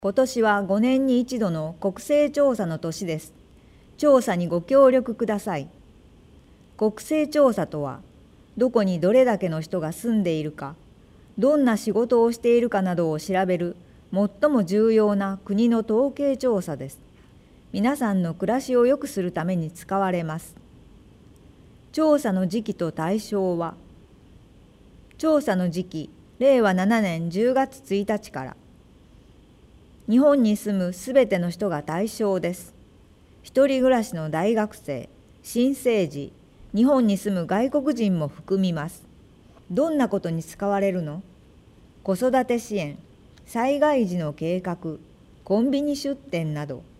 今年は5年に一度の国勢調査の年です。調査にご協力ください。国勢調査とは、どこにどれだけの人が住んでいるか、どんな仕事をしているかなどを調べる最も重要な国の統計調査です。皆さんの暮らしを良くするために使われます。調査の時期と対象は、調査の時期、令和7年10月1日から、日本に住むすべての人が対象です。一人暮らしの大学生、新生児、日本に住む外国人も含みます。どんなことに使われるの？子育て支援、災害時の計画、コンビニ出店など。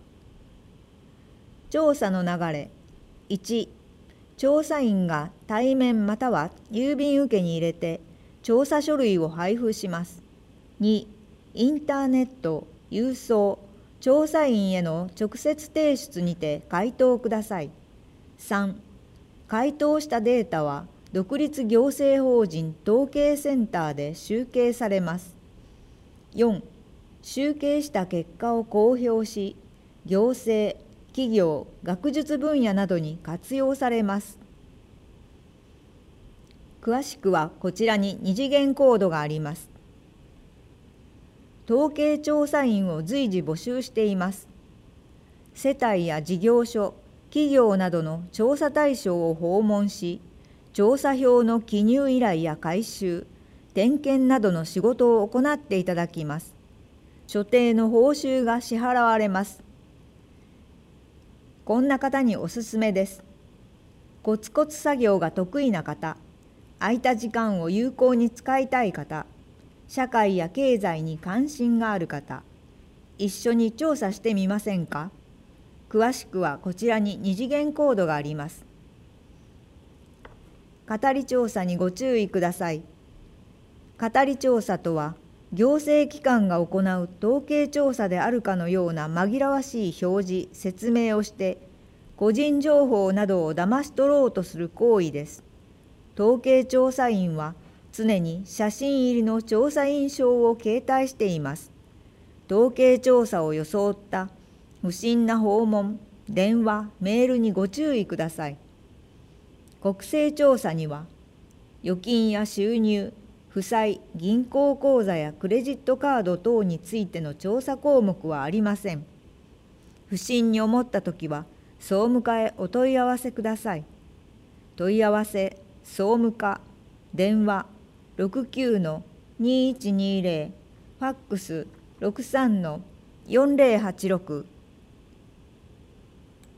調査の流れ。1、調査員が対面または郵便受けに入れて調査書類を配布します。2、インターネット、郵送、調査員への直接提出にて回答ください。3、回答したデータは独立行政法人統計センターで集計されます。4、集計した結果を公表し、行政、企業、学術分野などに活用されます。詳しくはこちらに2次元コードがあります。統計調査員を随時募集しています。世帯や事業所、企業などの調査対象を訪問し、調査票の記入依頼や回収、点検などの仕事を行っていただきます。所定の報酬が支払われます。こんな方におすすめです。コツコツ作業が得意な方、空いた時間を有効に使いたい方、社会や経済に関心がある方、一緒に調査してみませんか？詳しくはこちらに2次元コードがあります。語り調査にご注意ください。語り調査とは、行政機関が行う統計調査であるかのような紛らわしい表示、説明をして、個人情報などを騙し取ろうとする行為です。統計調査員は、常に写真入りの調査員証を携帯しています。統計調査を装った不審な訪問、電話、メールにご注意ください。国勢調査には、預金や収入、負債、銀行口座やクレジットカード等についての調査項目はありません。不審に思ったときは、総務課へお問い合わせください。問い合わせ、総務課、電話、69-2120、ファックス、63-4086